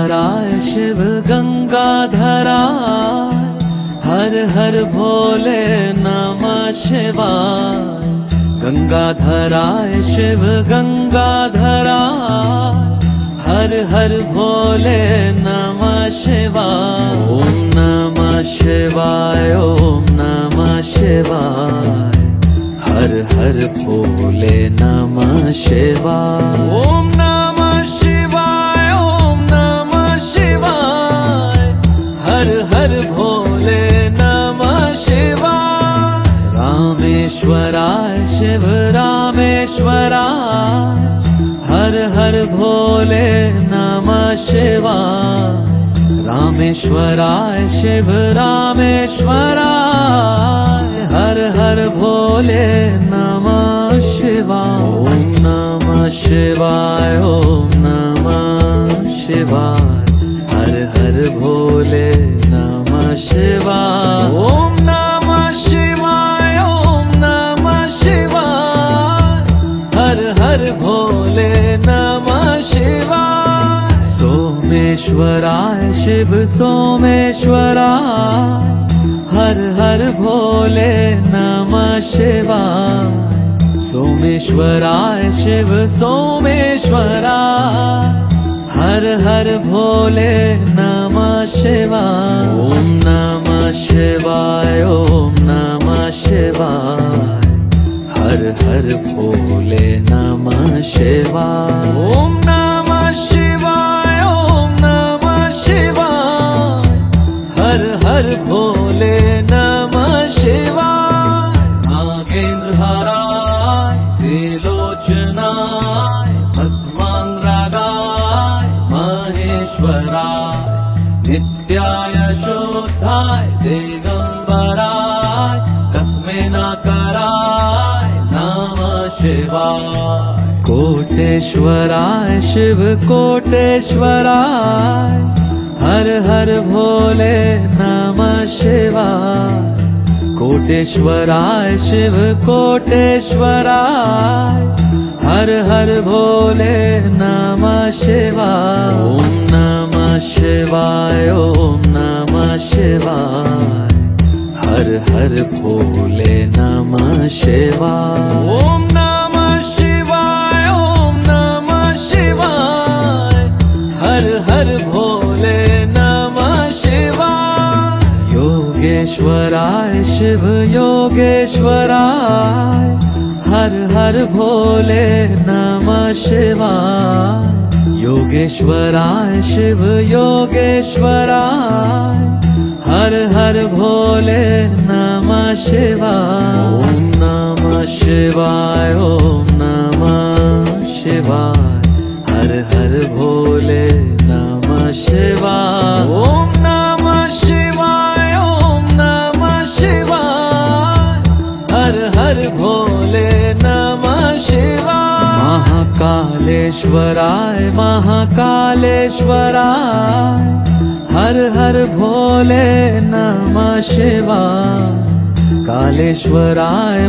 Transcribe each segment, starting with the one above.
गंगाधराय शिव गंगाधराय, हर हर भोले नमः शिवाय। गंगाधराय शिव गंगाधराय, हर हर भोले नमः शिवाय। ओम नमः शिवाय, ओम नमः शिवाय, हर हर भोले नमः शिवाय। ओम नमः शिवाय, ओम नमः शिवाय, हर हर भोले नमः शिवाय। रामेश्वराय शिव रामेश्वराय, हर हर भोले नमः शिवाय। रामेश्वराय शिव रामेश्वराय, हर हर भोले नमः शिवाय। ओम नमः शिवाय, ओम नमः शिवाय, हर हर भोले नमः शिवाय। ओम नमः शिवाय, ओम नमः शिवाय, हर हर भोले नमः शिवाय। सोमेश्वराय शिव सोमेश्वराय, हर हर भोले नमः शिवाय। सोमेश्वराय शिव सोमेश्वराय, हर हर भोले नमः शिवाय। ओम नमः शिवाय, ओम नमः शिवाय, हर हर भोले नमः शिवाय। ओम नमः शिवाय, ओम नमः शिवाय, हर हर भोले नमः शिवाय। नागेंद्रहाराय त्रिलोचनाय भस्मांगरागाय महेश्वराय, नित्याय शुद्धाय दिगंबराय तस्मै नकाराय नमः शिवाय। कोटेश्वराय शिव कोटेश्वराय, हर हर भोले नमः शिवाय। कोटेश्वराय शिव कोटेश्वराय, हर हर भोले नमः शिवाय। ओम नमः शिवाय, ओम नमः शिवाय, हर हर भोले नमः शिवाय। ओम नमः शिवाय, ओम नमः शिवाय, हर हर भोले नमः शिवाय। योगेश्वराय शिव योगेश्वराय, हर हर भोले नमः शिवाय। योगेश्वराय शिव योगेश्वराय, हर हर भोले नमः शिवाय। ओम नमः शिवाय, ओम नमः शिवाय, हर हर भोले नमः शिवाय। ओम नमः शिवाय, ओम नमः शिवाय, हर हर भोले नमः शिवाय। महाकालेश्वराय महाकालेश्वराय, हर हर भोले नमः शिवाय। कालेश्वराय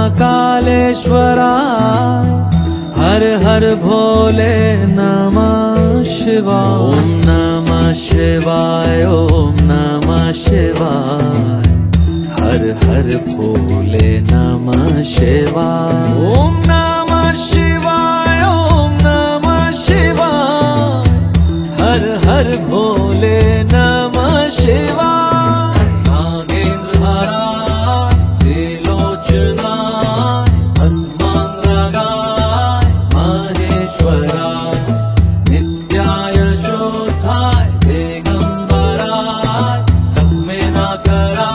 महाकालेश्वराय, हर हर भोले नमः शिवाय। ओम नमः शिवाय, ओम नमः शिवाय, हर हर भोले नमः शिवाय। ओम नमः शिवाय, ओम नमः शिवाय, हर हर भोले नमः शिवाय। नागेंद्रहाराय त्रिलोचनाय भस्मांगरागाय महेश्वराय, नित्याय शुद्धाय दिगंबराय तस्मै नकाराय